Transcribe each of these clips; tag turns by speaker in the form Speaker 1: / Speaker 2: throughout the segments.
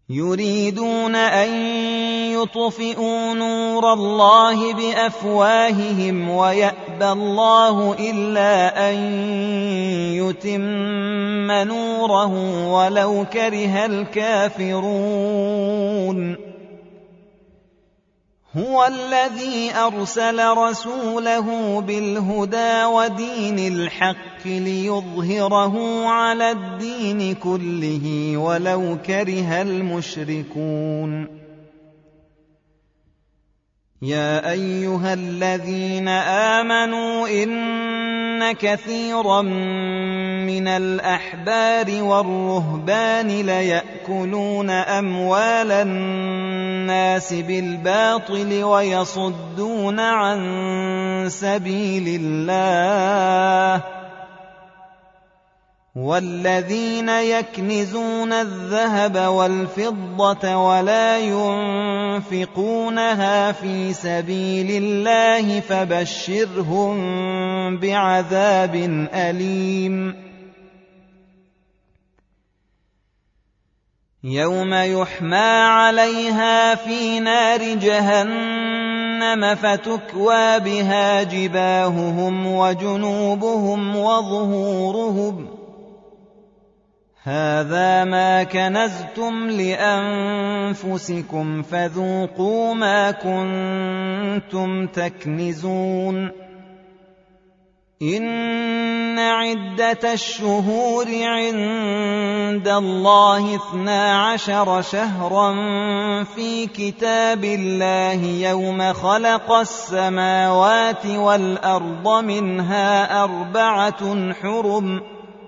Speaker 1: يريدون أن يطفئوا نور الله بأفواههم ويأبى الله إلا أن يتم نوره ولو كره الكافرون. هو الذي أرسل رسوله بالهدى ودين الحق ليظهره على الدين كله ولو كره المشركون. يا أيها الذين آمنوا إن كثيرا من الأحبار والرهبان ليأكلون أموال الناس بالباطل ويصدون عن سبيل الله. والذين يكنزون الذهب والفضة ولا ينفقونها في سبيل الله فبشرهم بعذاب أليم. يوم يحمى عليها في نار جهنم فتكوى بها جباههم وجنوبهم وظهورهم هذا ما كنزتم لأنفسكم فذوقوا ما كنتم تكنزون. إن عدة الشهور عند الله 12 شهرا في كتاب الله يوم خلق السماوات والأرض منها 4 حرم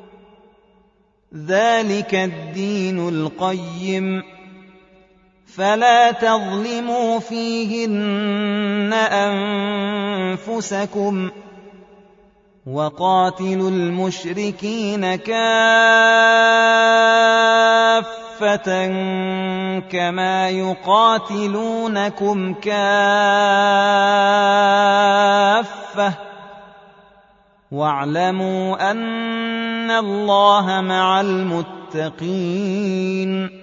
Speaker 1: ذلك الدين القيم فلا تظلموا فيهن أنفسكم وقاتلوا المشركين كافة كما يقاتلونكم كافة واعلموا أن الله مع المتقين.